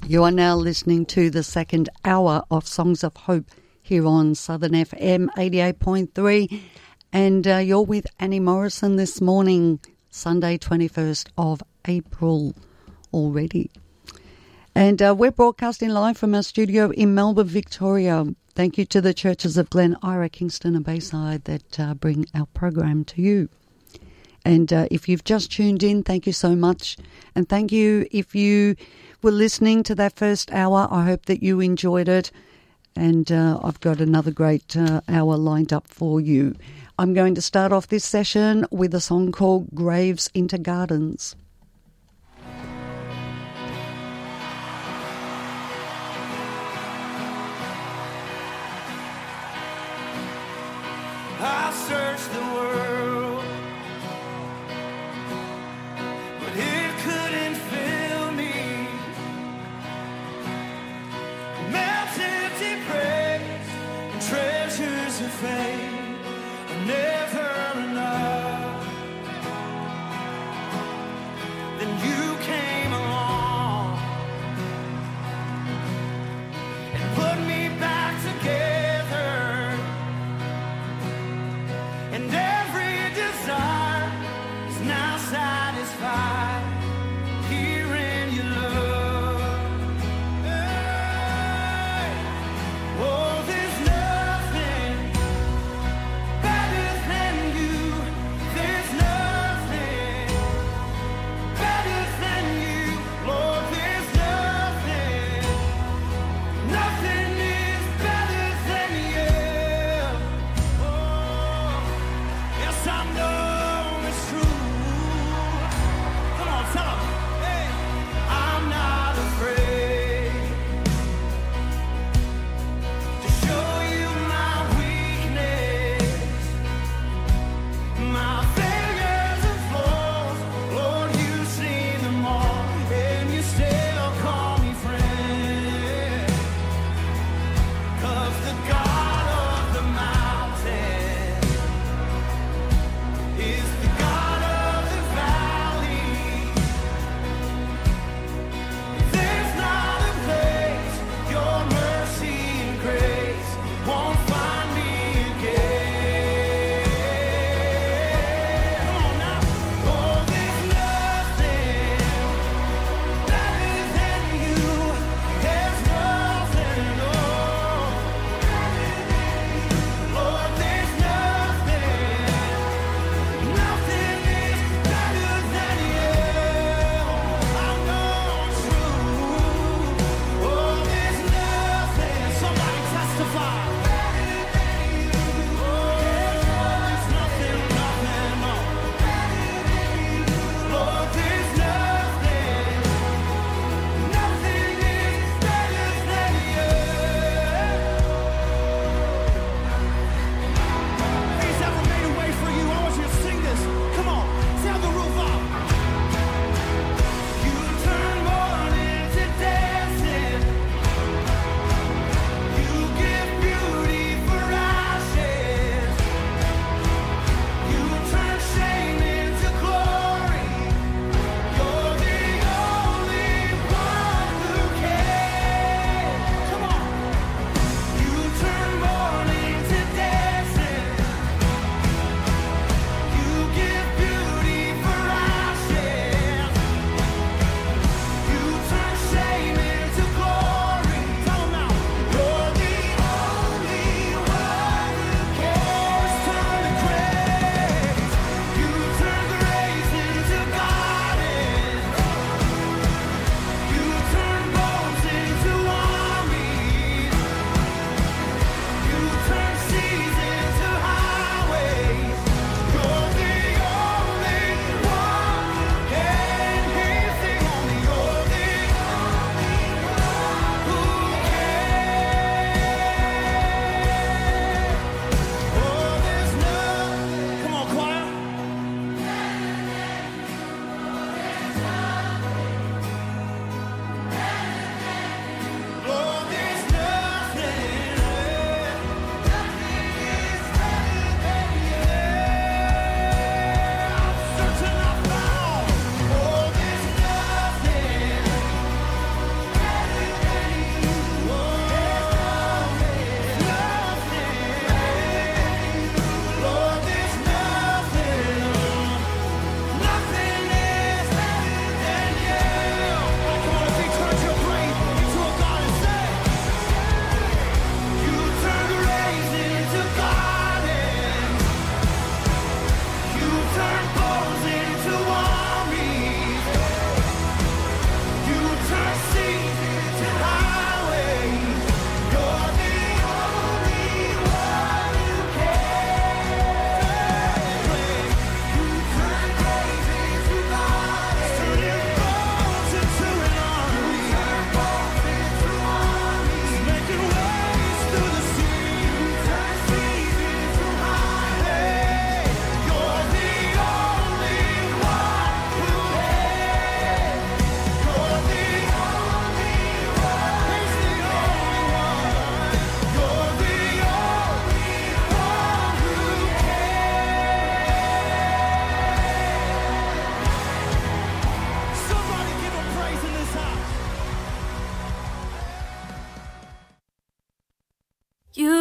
You are now listening to the second hour of Songs of Hope here on Southern FM 88.3, and you're with Annie Morrison this morning, Sunday 21st of April already. And we're broadcasting live from our studio in Melbourne, Victoria. Thank you to the churches of Glen Ira, Kingston and Bayside that bring our program to you. And if you've just tuned in, thank you so much. And thank you if you were listening to that first hour. I hope that you enjoyed it. And I've got another great hour lined up for you. I'm going to start off this session with a song called Graves into Gardens. I searched the world, but it couldn't fill me. Maps empty praise and treasures of fame are never enough. Then you came along and put me back together. And every desire is now satisfied here in your love. Hey. Oh, there's nothing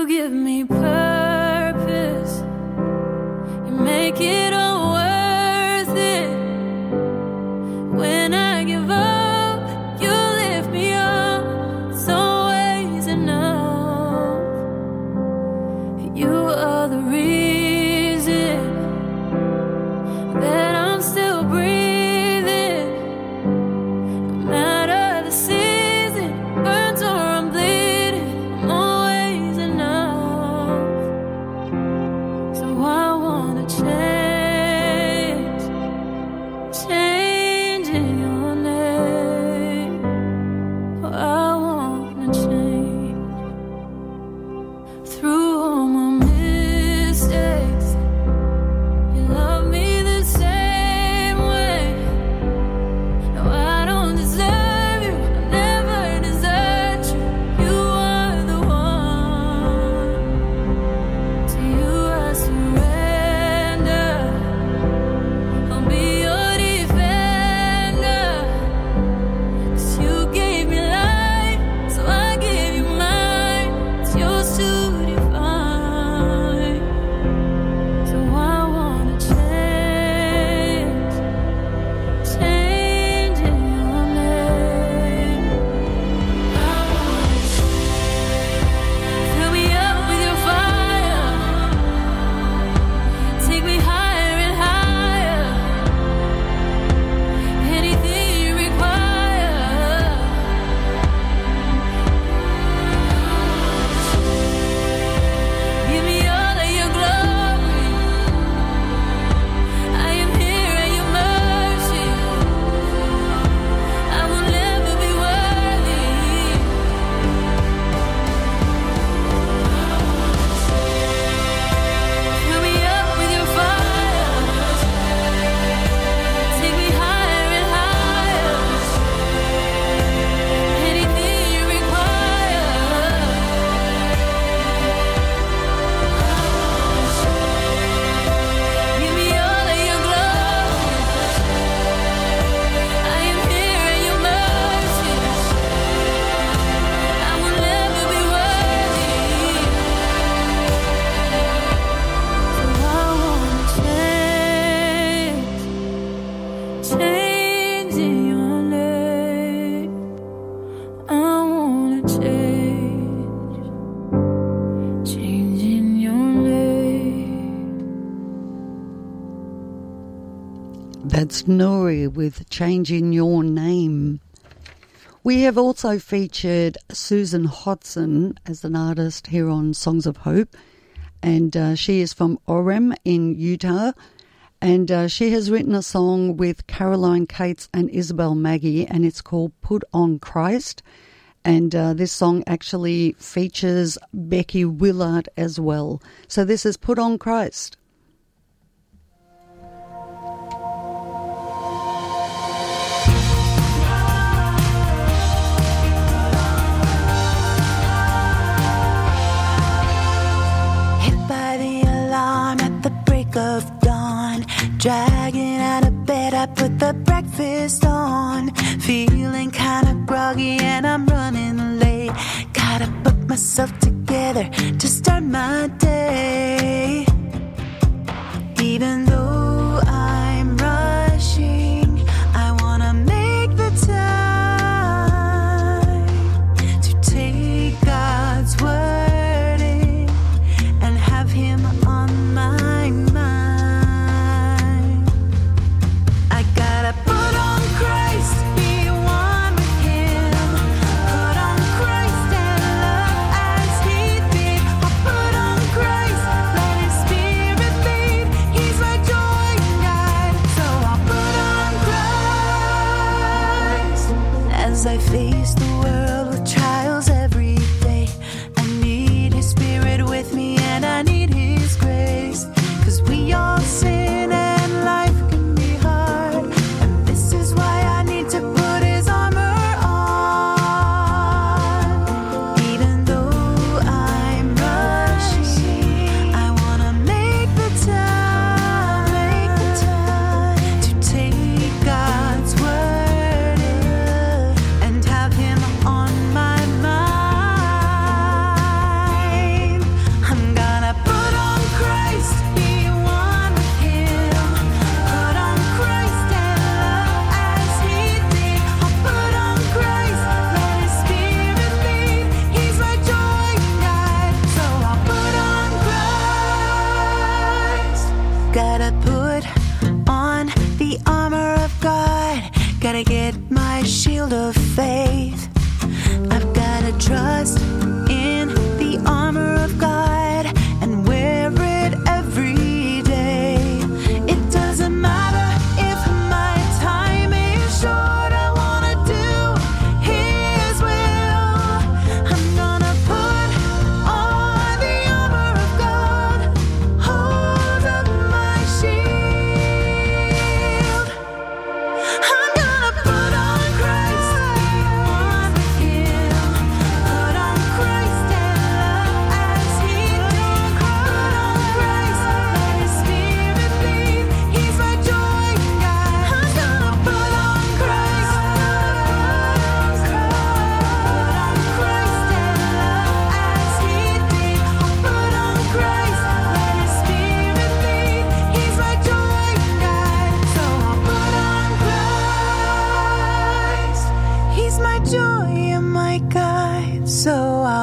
You give me purpose. You make it all worth it. When I give up, you lift me up. It's always enough. You are the reason that I'm still breathing. No matter the season, burns or I'm bleeding, I'm always enough. So I wanna change, change in your name. I wanna change. Through all my mistakes, you love me the same way. No, I don't deserve you, I never desert you. You are the one. To you I surrender. I'll be your defender. 'Cause you gave me life, so I give you mine. It's yours to define. So I wanna change, change in your name. I wanna fill me up with your fire. Take me higher and higher. Anything you require. Give me all of your glory. I am here at your mercy. I will never be worthy. Fill me up with your fire. Take me higher and higher. Anything you require. Give me all of your glory. I am here at your mercy. I will never be worthy. So I wanna change, change in your name. I wanna change, change in your name. That's Nuri with Changing Your Name. We have also featured Susan Hodson as an artist here on Songs of Hope, and she is from Orem in Utah, and she has written a song with Caroline Cates and Isabel Maggie, and it's called Put on Christ, and this song actually features Becky Willard as well. So this is Put on Christ. Hit by the alarm at the break of dawn. Dragging out of bed, I put the breakfast on. Feeling kinda groggy and I'm running late. Gotta put myself together to start my day. Even though I'm rushing, I wanna make the time to take God's word in and have Him on my mind. I gotta put on Christ, be one with Him. Put on Christ and love as He did. I'll put on Christ, let His Spirit lead. He's my joy and guide. So I'll put on Christ as I face the world with trials every day. I need His Spirit with me and I need His grace. 'Cause we all sin and life can be hard. And this is why I need to put His armor on. Even though I'm rushing, I wanna make the time to take God's word in and have Him on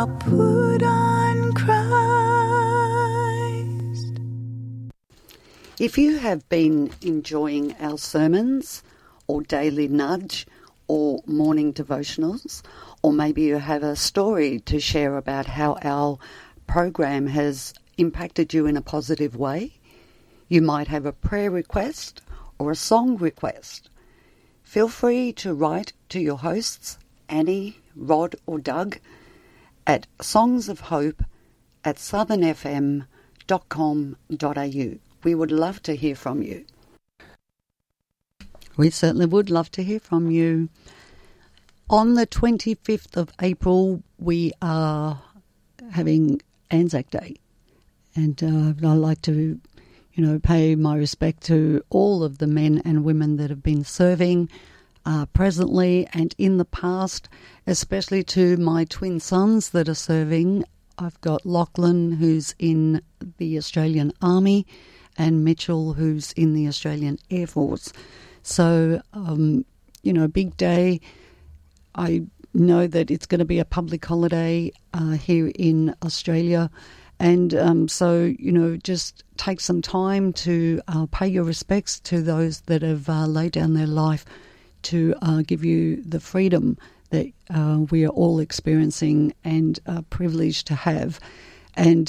I'll put on Christ. If you have been enjoying our sermons or daily nudge or morning devotionals, or maybe you have a story to share about how our program has impacted you in a positive way, you might have a prayer request or a song request. Feel free to write to your hosts, Annie, Rod or Doug, at songsofhope@southernfm.com.au. We would love to hear from you. We certainly would love to hear from you. On the 25th of April, we are having Anzac Day. And I'd like to, pay my respect to all of the men and women that have been serving presently and in the past, especially to my twin sons that are serving. I've got Lachlan, who's in the Australian Army, and Mitchell, who's in the Australian Air Force. So, big day. I know that it's going to be a public holiday here in Australia. And so, just take some time to pay your respects to those that have laid down their life to give you the freedom that we are all experiencing and are privileged to have. And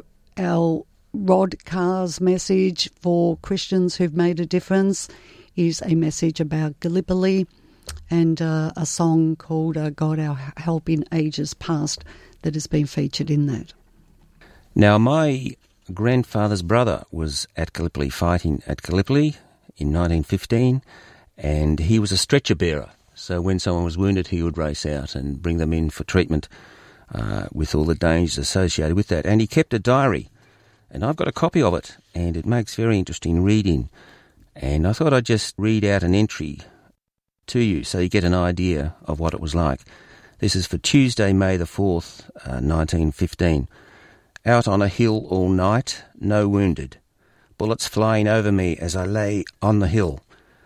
our Rod Carr's message for Christians who've made a difference is a message about Gallipoli and a song called God Our Help in Ages Past that has been featured in that. Now, my grandfather's brother was at Gallipoli, fighting at Gallipoli in 1915, and he was a stretcher bearer. So when someone was wounded, he would race out and bring them in for treatment with all the dangers associated with that. And he kept a diary, and I've got a copy of it, and it makes very interesting reading. And I thought I'd just read out an entry to you so you get an idea of what it was like. This is for Tuesday, May the 4th, 1915. Out on a hill all night, no wounded. Bullets flying over me as I lay on the hill.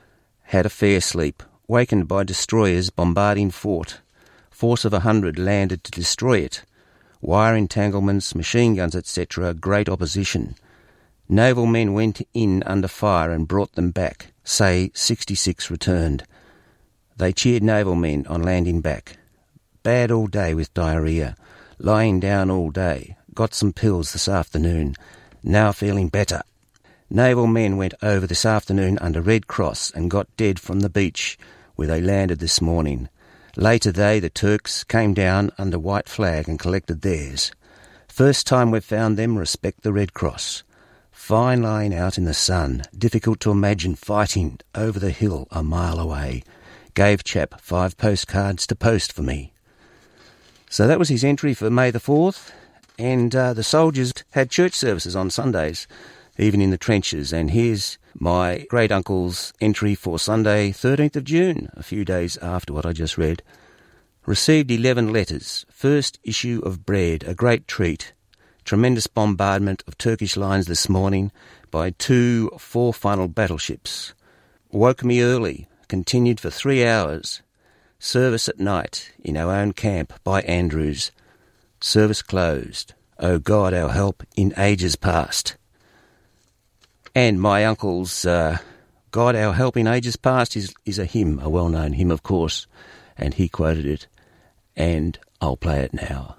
Had a fair sleep, wakened by destroyers bombarding fort. Force of 100 landed to destroy it. Wire entanglements, machine guns, etc., great opposition. Naval men went in under fire and brought them back. Say 66 returned. They cheered naval men on landing back. Bad all day with diarrhoea. Lying down all day. Got some pills this afternoon. Now feeling better. Naval men went over this afternoon under Red Cross and got dead from the beach where they landed this morning. Later the Turks, came down under white flag and collected theirs. First time we've found them respect the Red Cross. Fine lying out in the sun. Difficult to imagine fighting over the hill a mile away. Gave chap 5 postcards to post for me. So that was his entry for May the 4th. And the soldiers had church services on Sundays, even in the trenches. And here's my great-uncle's entry for Sunday, 13th of June, a few days after what I just read. Received 11 letters. First issue of bread, a great treat. Tremendous bombardment of Turkish lines this morning by 2 4-funnel battleships. Woke me early, continued for 3 hours. Service at night in our own camp by Andrews. Service closed. Oh God, our help in ages past. And my uncle's God, our help in ages past is a hymn, a well-known hymn, of course, and he quoted it, and I'll play it now.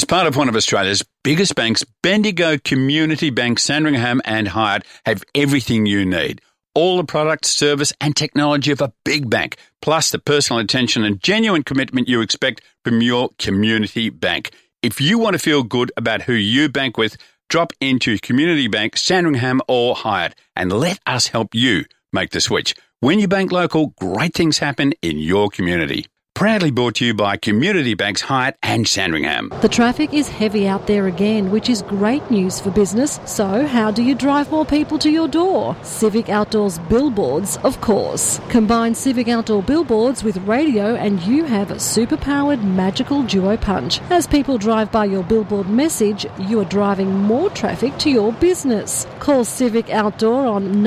As part of one of Australia's biggest banks, Bendigo Community Bank, Sandringham and Hyatt have everything you need. All the product, service and technology of a big bank, plus the personal attention and genuine commitment you expect from your community bank. If you want to feel good about who you bank with, drop into Community Bank, Sandringham or Hyatt and let us help you make the switch. When you bank local, great things happen in your community. Proudly brought to you by Community Banks Hyatt and Sandringham. The traffic is heavy out there again, which is great news for business. So how do you drive more people to your door? Civic Outdoors billboards, of course. Combine Civic Outdoor billboards with radio and you have a super-powered magical duo punch. As people drive by your billboard message, you are driving more traffic to your business. Call Civic Outdoor on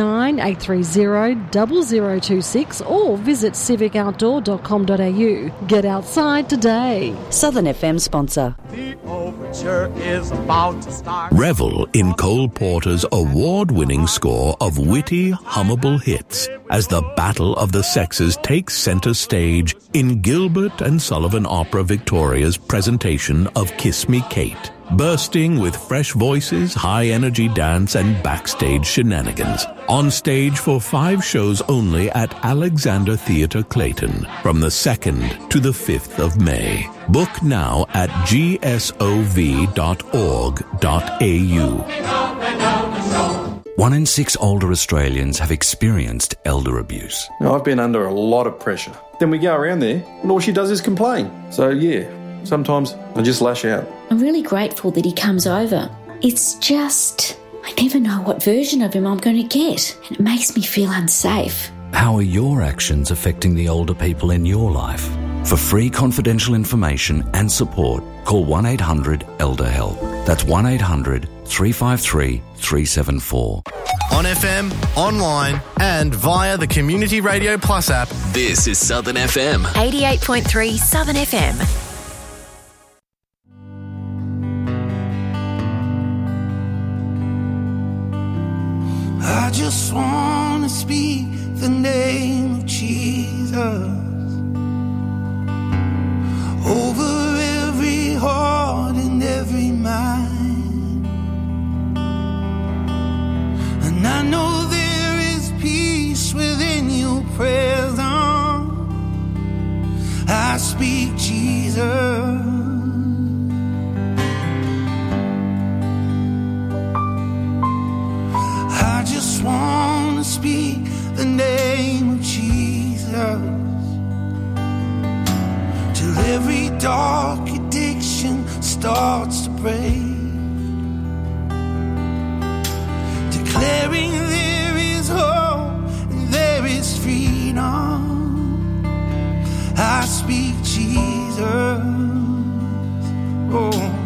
9830 0026 or visit civicoutdoor.com.au. Get outside today. Southern FM sponsor. The overture is about to start. Revel in Cole Porter's award-winning score of witty, hummable hits as the Battle of the Sexes takes centre stage in Gilbert and Sullivan Opera Victoria's presentation of Kiss Me Kate. Bursting with fresh voices, high-energy dance and backstage shenanigans. On stage for 5 shows only at Alexander Theatre Clayton from the 2nd to the 5th of May. Book now at gsov.org.au. 1 in 6 older Australians have experienced elder abuse. Now, I've been under a lot of pressure. Then we go around there and all she does is complain. So, yeah, sometimes I just lash out. I'm really grateful that he comes over. It's just, I never know what version of him I'm going to get, and it makes me feel unsafe. How are your actions affecting the older people in your life? For free confidential information and support, call 1-800-ELDER-HELP. That's 1-800-353-374. On FM, online and via the Community Radio Plus app. This is Southern FM. 88.3 Southern FM. I just want to speak the name of Jesus over every heart and every mind. And I know there is peace within your presence. I speak Jesus. I just want to speak the name of Jesus till every dark addiction starts to break, declaring there is hope and there is freedom. I speak Jesus. Oh.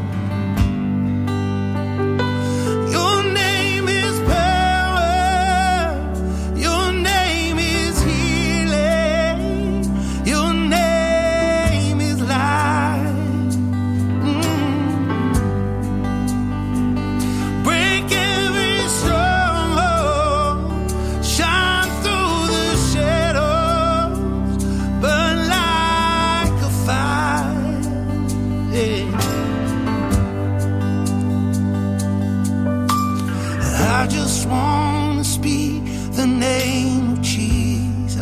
I just want to speak the name of Jesus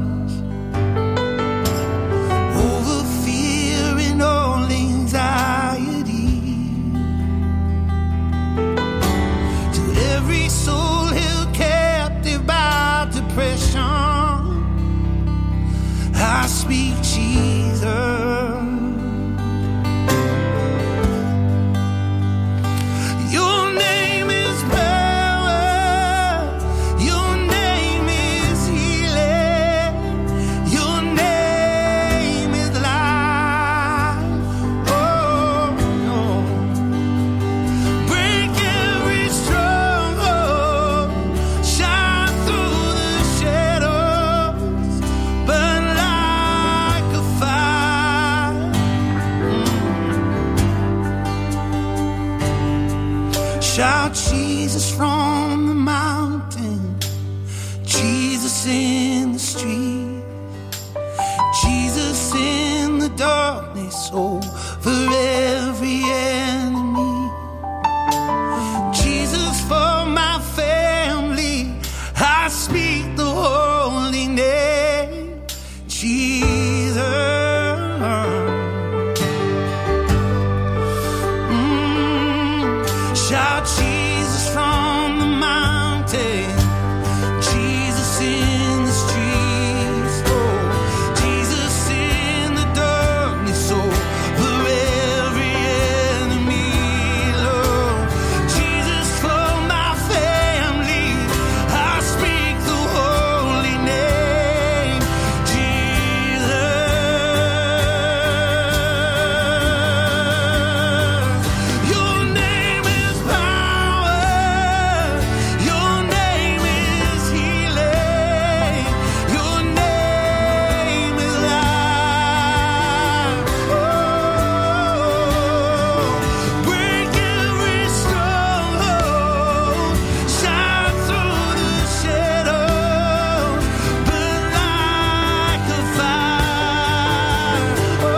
over fear and all anxiety, to every soul held captive by depression. I speak Jesus. Shout Jesus from the mountain, Jesus in the street, Jesus in the darkness over for every enemy. Jesus, for my family, I speak the holy name, Jesus. Shout Jesus from the mountain, Jesus in the streets, oh, Jesus in the darkness, oh, for every enemy, Lord. Jesus for my family, I speak the holy name, Jesus. Your name is power, your name is healing, your name is life. Oh, break every stronghold, shine through the shadows, burn like a fire. Oh,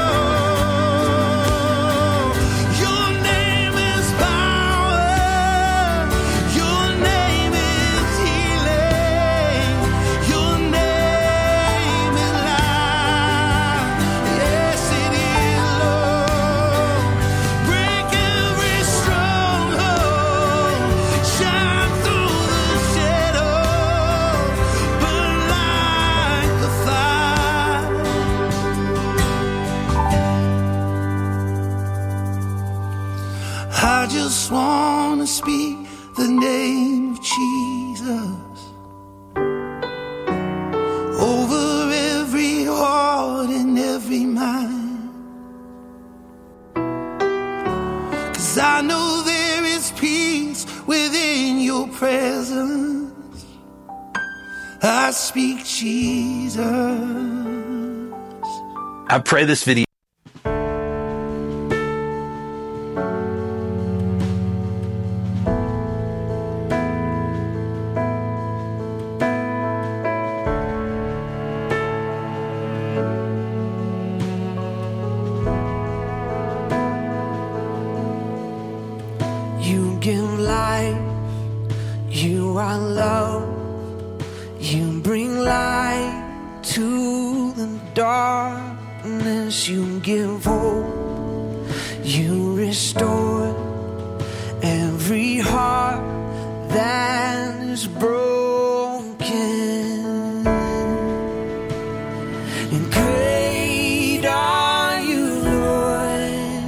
your name is power, your name is healing, your name is life. Yes, it is, Lord. Break every stronghold, shine through the shadows, burn like a fire. I just want to speak the name of Jesus over every heart and every mind. 'Cause I know there is peace within your presence. I speak Jesus. I pray this video. You give life, you are love, you bring light to the darkness, you give hope, you restore every heart that is broken. And great are you, Lord.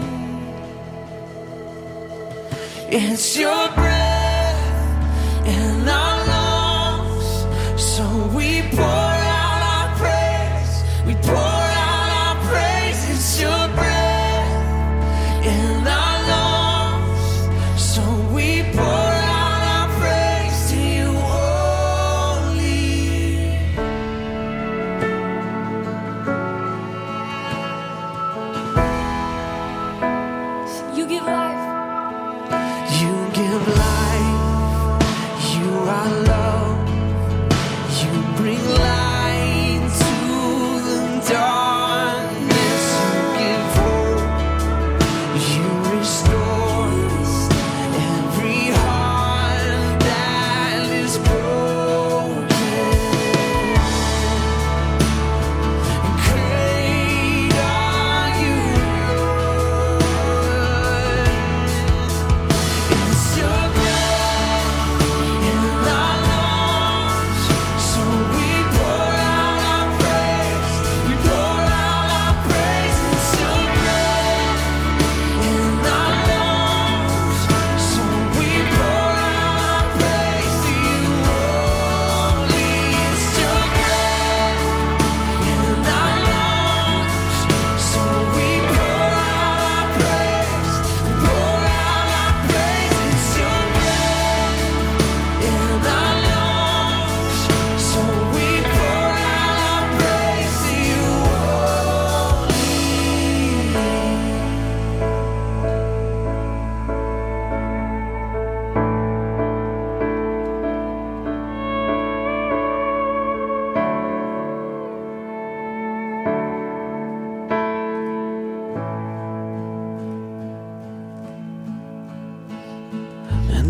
It's your breath in our lungs, so we pour out our praise. We pour out our praise. It's your breath in our lungs, so we pour out our praise to you only. You give life. You give life, you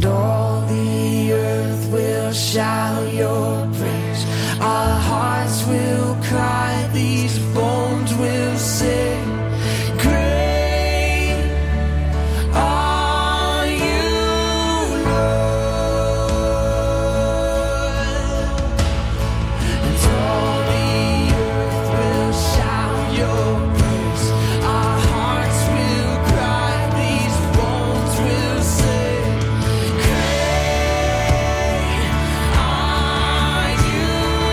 and all the earth will shout your praise. Our hearts will cry, these bones will sing. Great are you, Lord. And all the earth will shout your praise. Our hearts will cry, these bones will sing. Great are you,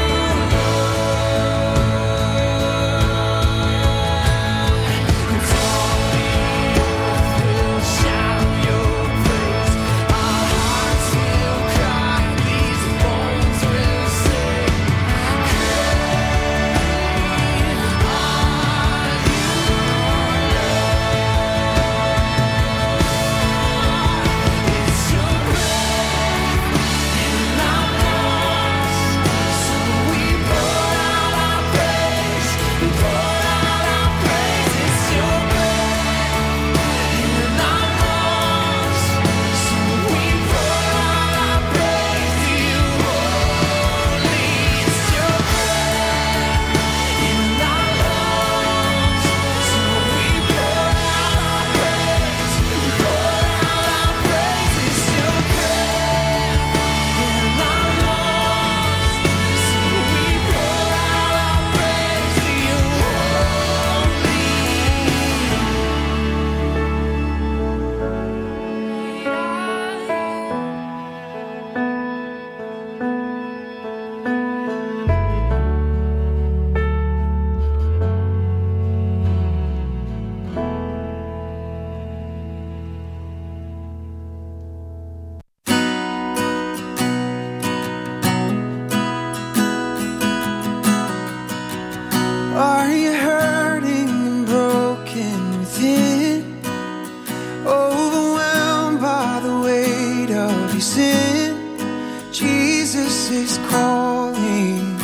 Are you hurting and broken within? Overwhelmed by the weight of your sin? Jesus is calling.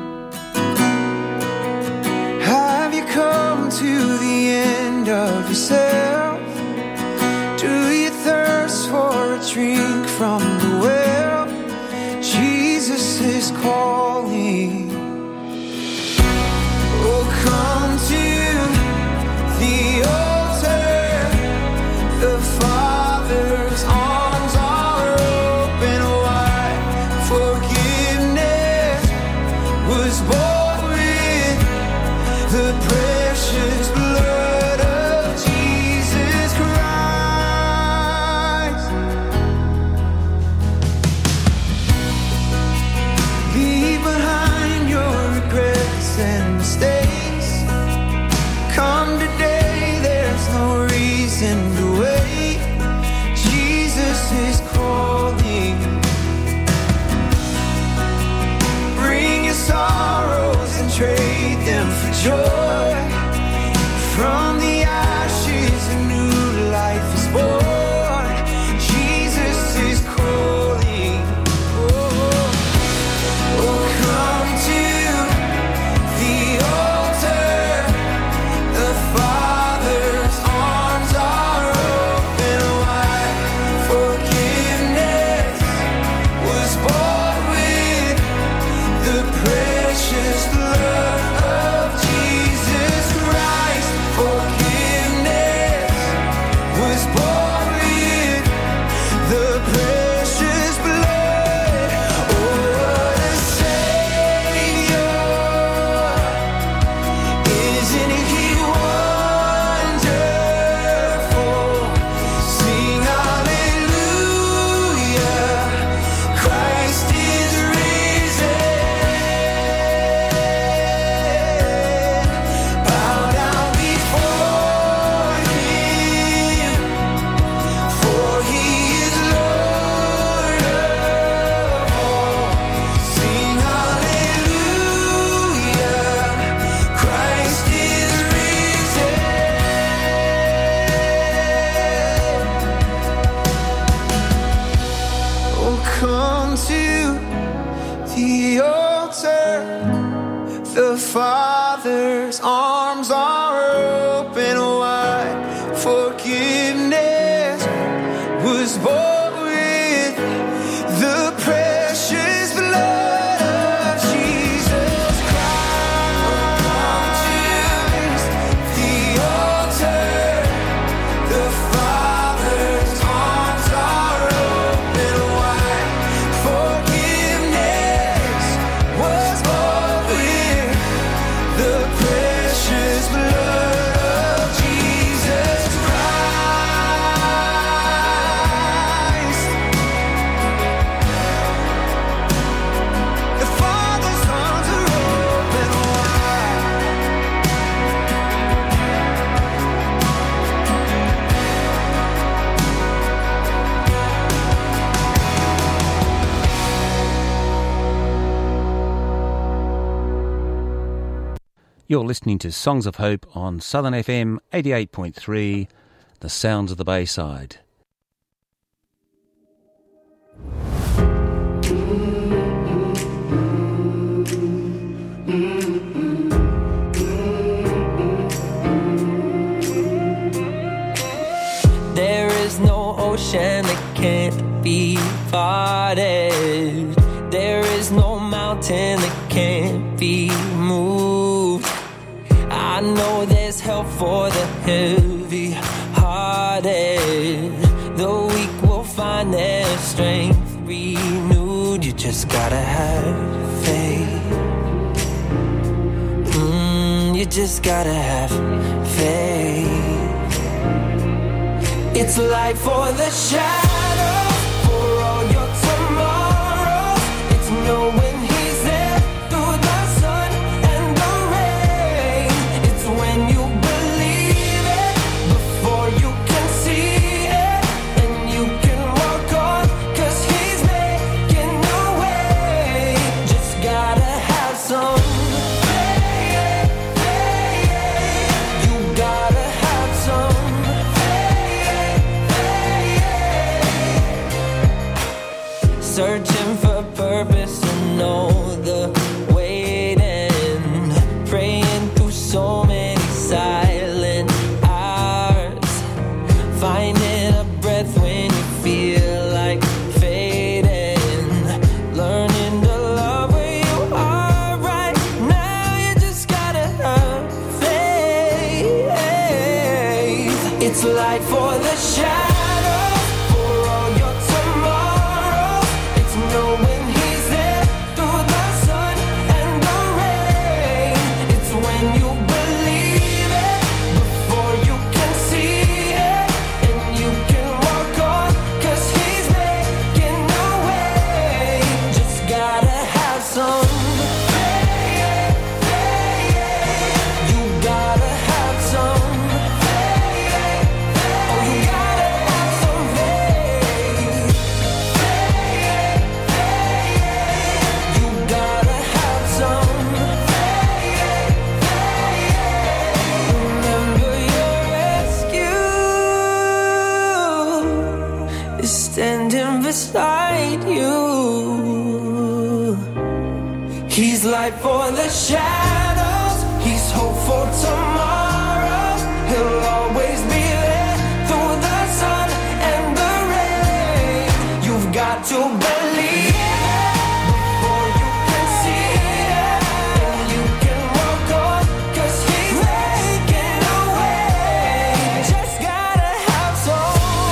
Have you come to the end of yourself? Do you thirst for a drink from the well? Jesus is calling. Oh, come to the altar. The Father's arms are open wide. Forgiveness was bought with the precious blood of Jesus Christ. Leave behind your regrets and mistakes. Come today, there's no reason to wait. Jesus is calling. Bring your sorrows and trade them for joy. From the ashes a new life is born. Jesus is calling. Oh, come to the altar. The Father's arms are open wide. Forgiveness was bought with the precious blood of Jesus Christ. Forgiveness was bought with the precious blood. Oh, what a Savior! Isn't He wonderful? Sing hallelujah! Christ is risen. Bow down before Him, for He is Lord of all. Sing hallelujah! Christ is risen. Oh, come to the altar. The Father's arms are open wide. Forgiveness was bought with You're listening to Songs of Hope on Southern FM 88.3, the sounds of the Bayside. There is no ocean that can't be parted. There is no mountain that can't be moved. I know there's help for the heavy-hearted. The weak will find their strength renewed. You just gotta have faith. You just gotta have faith. It's life for the shadow, for all your tomorrows. It's knowing he's there through the sun and the rain. It's when you believe it before you can see it, and you can walk on, 'cause he's making a way. Just gotta have some faith. You gotta have some. Searching for purpose and know the waiting, praying through so many silent hours, finding a breath when you feel like fading, learning to love where you are right now. You just gotta have faith. It's life for the shadow. Knowing he's there through the sun and the rain. It's when you believe it before you can see it, and you can walk on, 'cause he's making a way. Just gotta have some faith. You gotta have some faith. Oh, you gotta have some faith. Standing beside you. He's light for the shadows. He's hope for tomorrow. He'll always be there through the sun and the rain. You've got to believe it before you can see it, and you can walk on, 'cause he's making a way. Just gotta have some.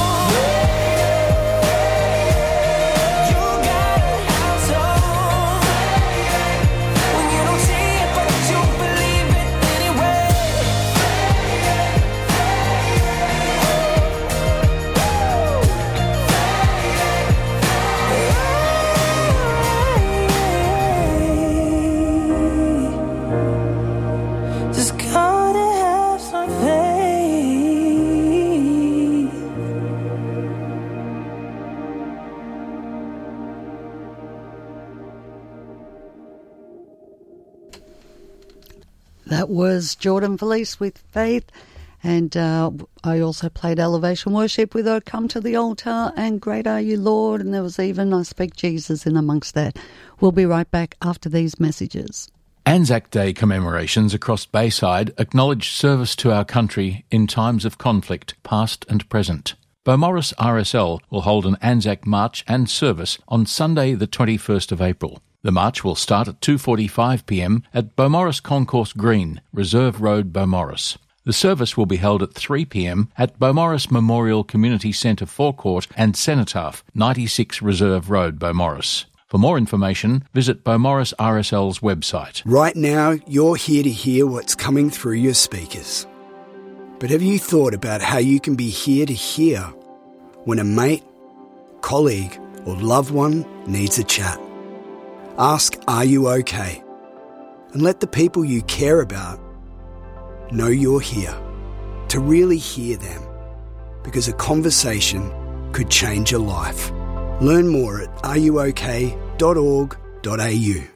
That was Jordan Felice with Faith, and I also played Elevation Worship with O Come to the Altar and Great Are You Lord, and there was even I Speak Jesus in amongst that. We'll be right back after these messages. Anzac Day commemorations across Bayside acknowledge service to our country in times of conflict, past and present. Beaumaris RSL will hold an Anzac March and service on Sunday the 21st of April. The march will start at 2:45pm at Beaumaris Concourse Green, Reserve Road, Beaumaris. The service will be held at 3pm at Beaumaris Memorial Community Centre Forecourt and Cenotaph, 96 Reserve Road, Beaumaris. For more information, visit Beaumaris RSL's website. Right now, you're here to hear what's coming through your speakers. But have you thought about how you can be here to hear when a mate, colleague, or loved one needs a chat? Ask, are you okay? And let the people you care about know you're here, to really hear them, because a conversation could change your life. Learn more at areyouok.org.au.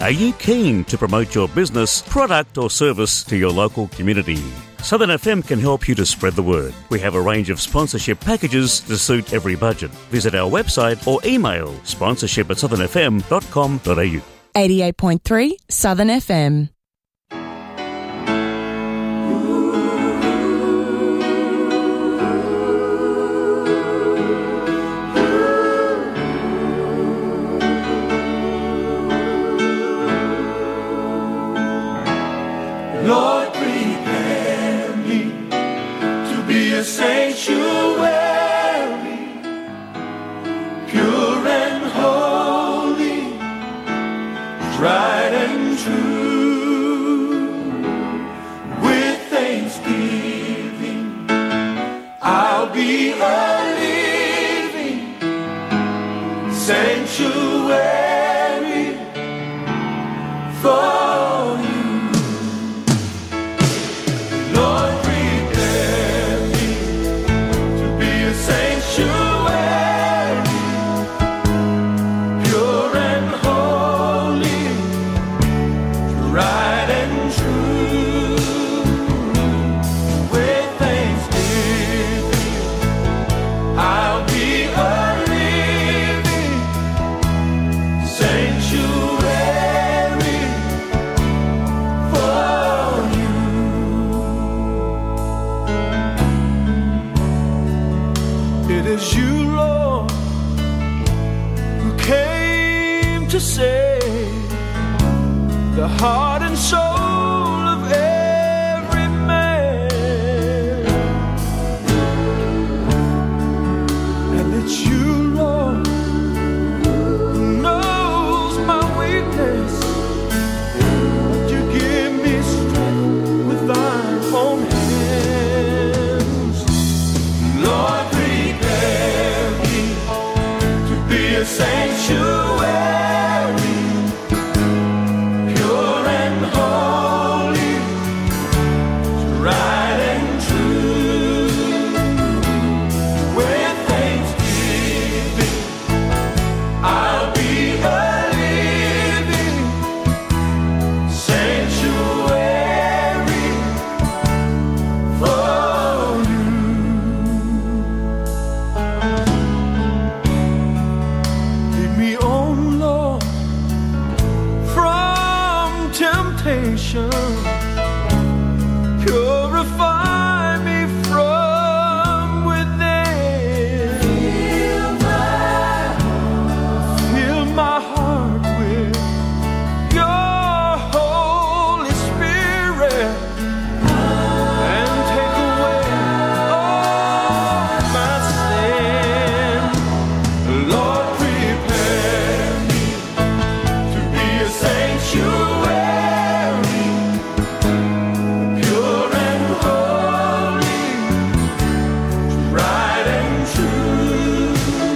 Are you keen to promote your business, product or service to your local community? Southern FM can help you to spread the word. We have a range of sponsorship packages to suit every budget. Visit our website or email sponsorship@southernfm.com.au. 88.3 Southern FM. Lord, prepare me to be a sanctuary, pure and holy, tried and true. With thanksgiving, I'll be a living sanctuary for you. Lord, prepare me to be a sanctuary, pure and holy, tried and true. With thanksgiving, I'll be a living sanctuary for you. It is you, Lord, who came to save the heart and soul of every man. And it's you, Lord, who knows my weakness. But you give me strength with thine own hands. Lord, prepare me to be a sanctuary, pure and holy, tried and true. With thanksgiving, I'll be a living sanctuary for you. Lead me on, Lord, from temptation. Purify me from within. Fill my heart with your Holy Spirit and take away all my sin. Lord, prepare me to be a sanctuary, pure and holy, tried and true.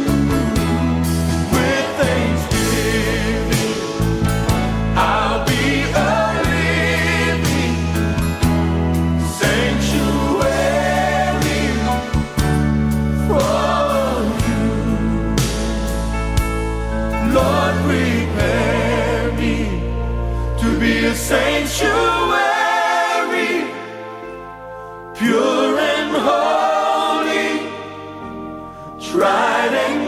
With thanksgiving, I'll be a living sanctuary for you. Lord, prepare me to be a sanctuary, pure and holy, tried and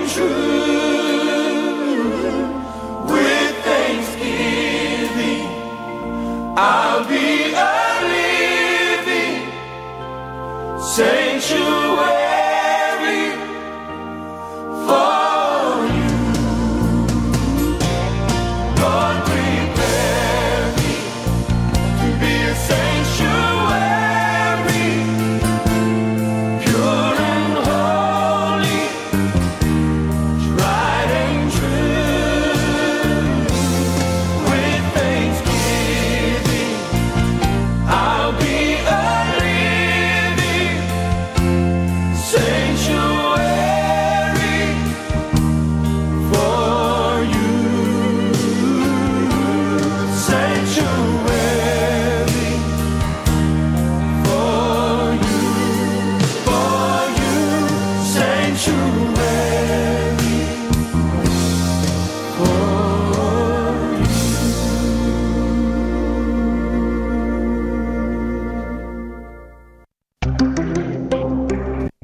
true. With thanksgiving, I'll be a living sanctuary for you. Lord, prepare me to be a sanctuary, pure and holy, tried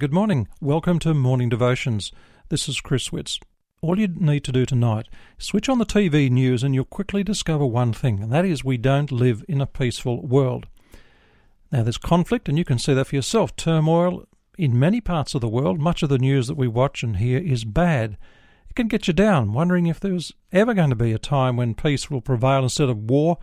good morning. Welcome to Morning Devotions. This is Chris Witz. All you need to do tonight is switch on the TV news and you'll quickly discover one thing, and that is we don't live in a peaceful world. Now, there's conflict, and you can see that for yourself. Turmoil in many parts of the world. Much of the news that we watch and hear is bad. It can get you down, wondering if there's ever going to be a time when peace will prevail instead of war,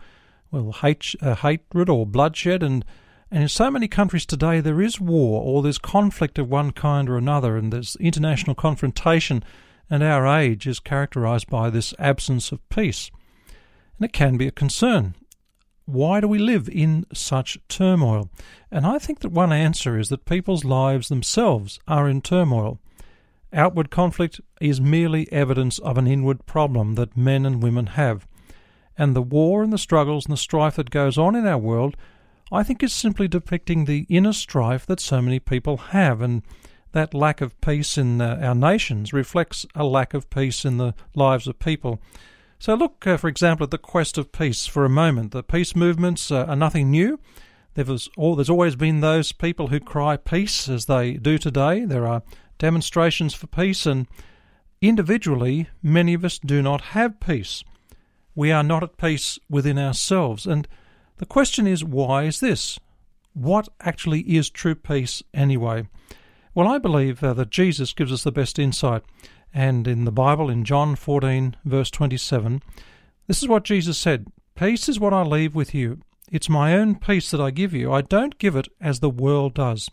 hatred or bloodshed. And in so many countries today there is war, or there's conflict of one kind or another, and there's international confrontation, and our age is characterised by this absence of peace. And it can be a concern. Why do we live in such turmoil? And I think that one answer is that people's lives themselves are in turmoil. Outward conflict is merely evidence of an inward problem that men and women have. And the war and the struggles and the strife that goes on in our world, I think, is simply depicting the inner strife that so many people have, and that lack of peace in our nations reflects a lack of peace in the lives of people. So look, for example, at the quest of peace for a moment. The peace movements are nothing new. There's always been those people who cry peace as they do today. There are demonstrations for peace, and individually, many of us do not have peace. We are not at peace within ourselves. And the question is, why is this? What actually is true peace anyway? Well, I believe that Jesus gives us the best insight. And in the Bible, in John 14, verse 27, this is what Jesus said: "Peace is what I leave with you. It's my own peace that I give you. I don't give it as the world does."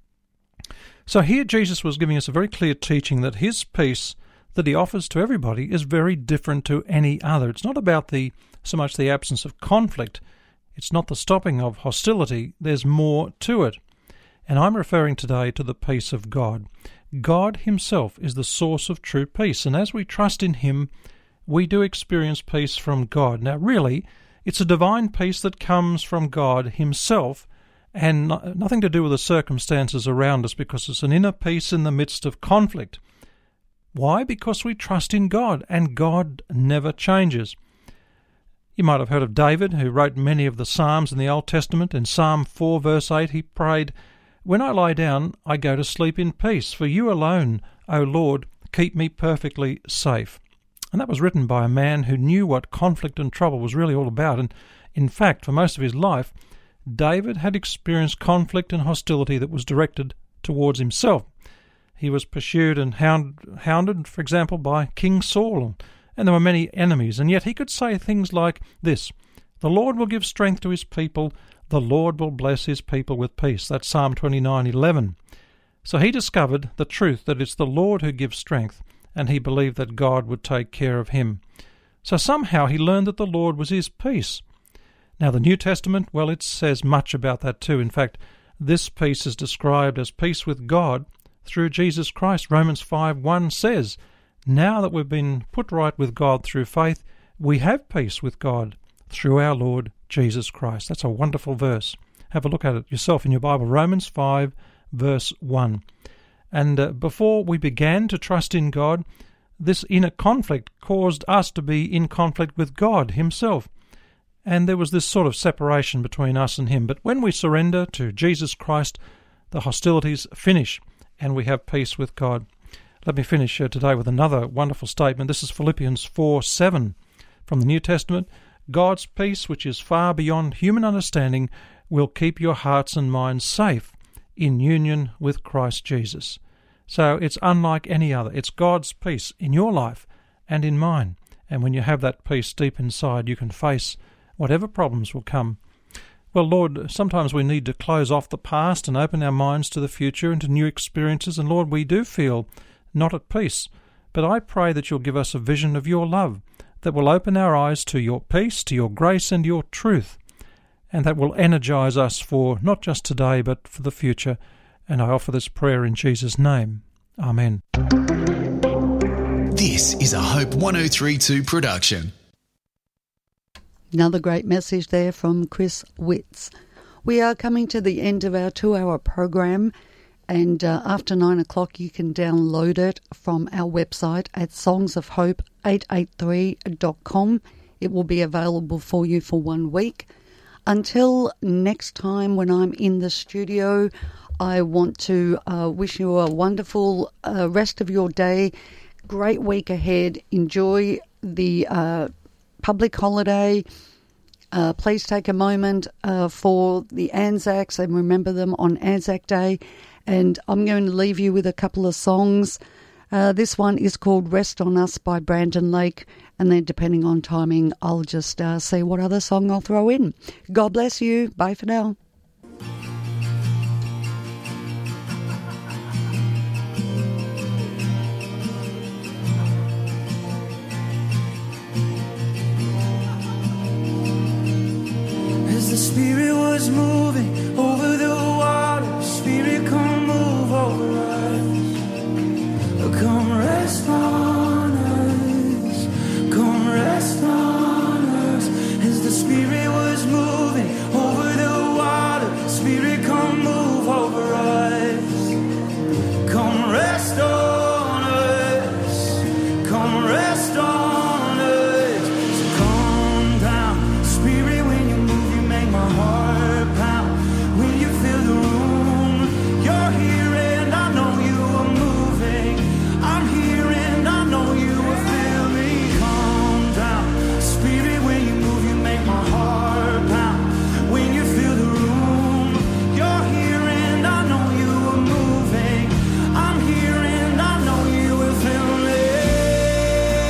So here Jesus was giving us a very clear teaching that his peace that he offers to everybody is very different to any other. It's not about so much the absence of conflict. It's not the stopping of hostility. There's more to it. And I'm referring today to the peace of God. God himself is the source of true peace, and as we trust in him, we do experience peace from God. Now, really, it's a divine peace that comes from God himself, and nothing to do with the circumstances around us, because it's an inner peace in the midst of conflict. Why? Because we trust in God, and God never changes. You might have heard of David, who wrote many of the Psalms in the Old Testament. In Psalm 4, verse 8, he prayed, "When I lie down, I go to sleep in peace, for you alone, O Lord, keep me perfectly safe." And that was written by a man who knew what conflict and trouble was really all about. And in fact, for most of his life, David had experienced conflict and hostility that was directed towards himself. He was pursued and hounded, for example, by King Saul, and there were many enemies, and yet he could say things like this: "The Lord will give strength to his people, the Lord will bless his people with peace." That's Psalm 29:11. So he discovered the truth that it's the Lord who gives strength, and he believed that God would take care of him. So somehow he learned that the Lord was his peace. Now the New Testament, well, it says much about that too. In fact, this peace is described as peace with God through Jesus Christ. Romans 5:1 says, "Now that we've been put right with God through faith, we have peace with God through our Lord Jesus Christ." That's a wonderful verse. Have a look at it yourself in your Bible. Romans 5, verse 1. And before we began to trust in God, this inner conflict caused us to be in conflict with God himself. And there was this sort of separation between us and him. But when we surrender to Jesus Christ, the hostilities finish, and we have peace with God. Let me finish today with another wonderful statement. This is Philippians 4:7 from the New Testament. "God's peace, which is far beyond human understanding, will keep your hearts and minds safe in union with Christ Jesus." So it's unlike any other. It's God's peace in your life and in mine. And when you have that peace deep inside, you can face whatever problems will come. Well, Lord, sometimes we need to close off the past and open our minds to the future and to new experiences. And Lord, we do feel not at peace. But I pray that you'll give us a vision of your love that will open our eyes to your peace, to your grace and your truth, and that will energize us for not just today but for the future. And I offer this prayer in Jesus' name. Amen. This is a Hope 103.2 production. Another great message there from Chris Witz. We are coming to the end of our 2-hour program, and after 9 o'clock you can download it from our website at songsofhope883.com. It will be available for you for 1 week. Until next time when I'm in the studio, I want to wish you a wonderful rest of your day, great week ahead. Enjoy the public holiday. Please take a moment for the Anzacs and remember them on Anzac Day. And I'm going to leave you with a couple of songs. This one is called Rest on Us by Brandon Lake. And then depending on timing, I'll just see what other song I'll throw in. God bless you. Bye for now. As the Spirit was moving over the water, Spirit, come move over us. Come rest on us. Come rest on us. As the Spirit was moving over the water, Spirit, come move over us. Come rest on us. Come rest on us. So come down, Spirit, when you move, you make my heart pound. When you fill the room, you're here and I know you are moving. I'm here and I know you will feel me. Calm down, Spirit, when you move, you make my heart pound. When you fill the room, you're here and I know you are moving. I'm here and I know you will feel me.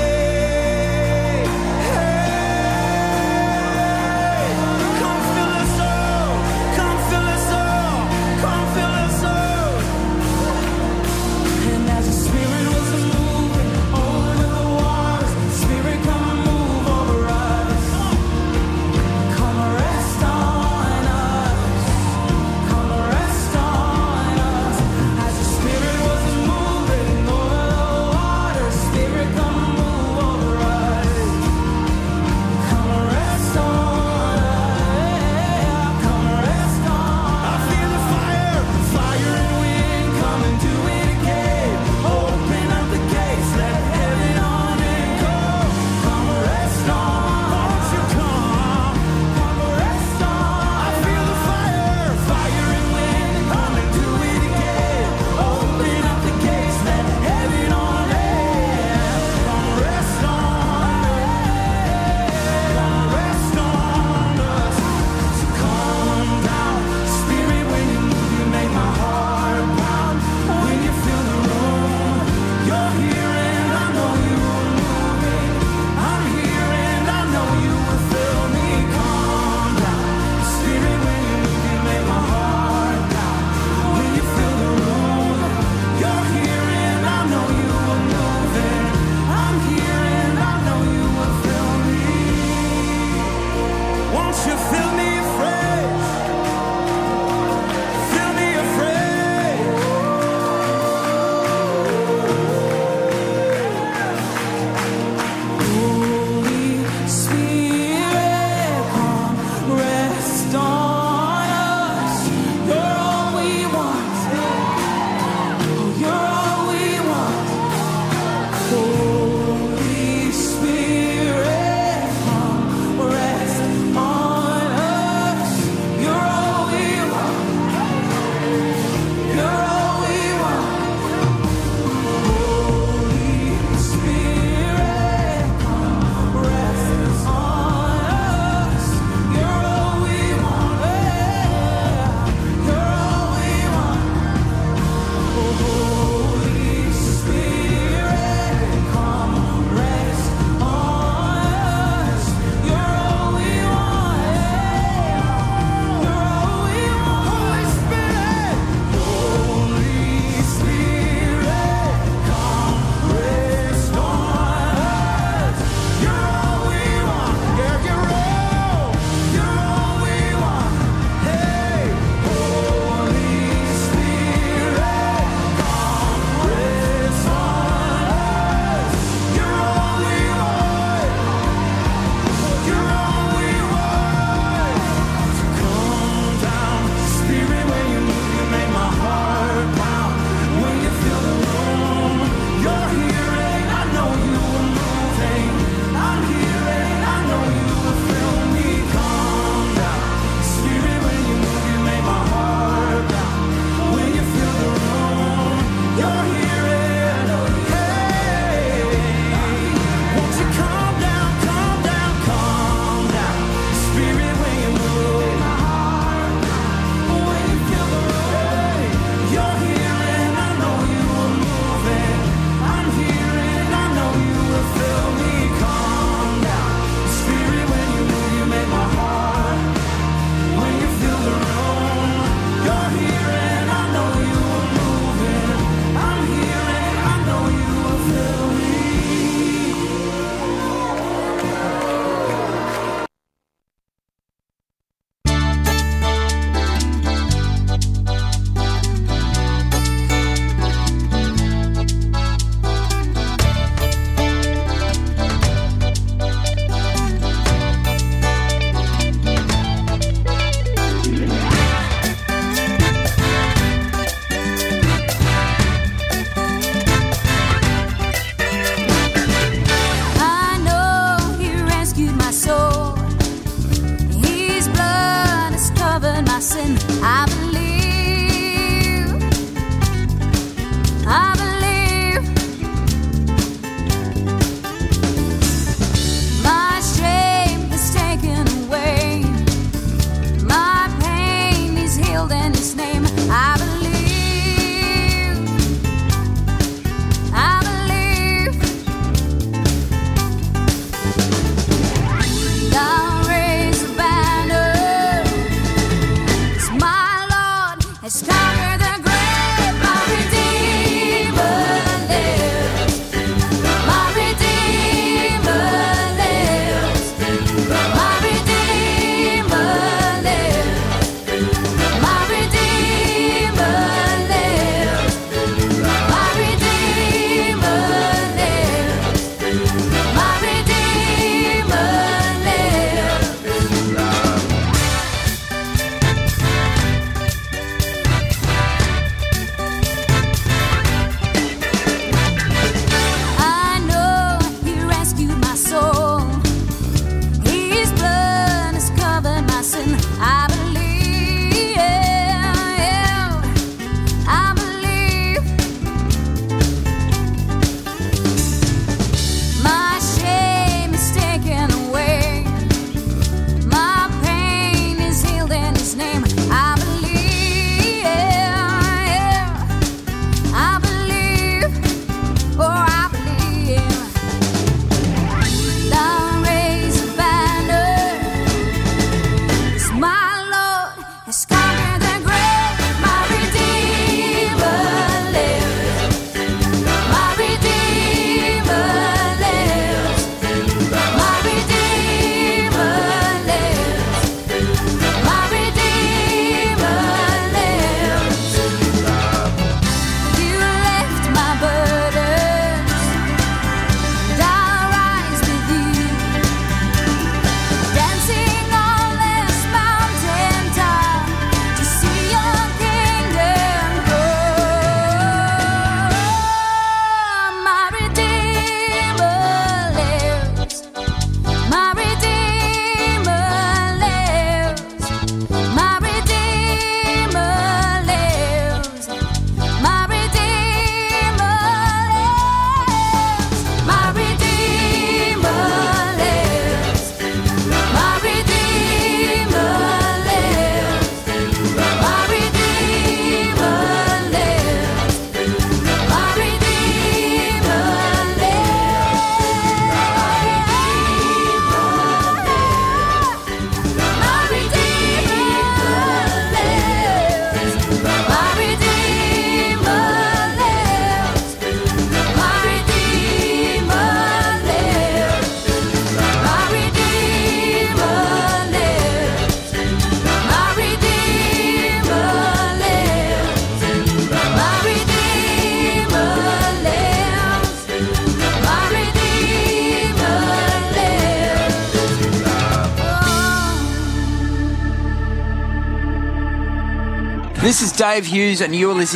This is Dave Hughes, and you're listening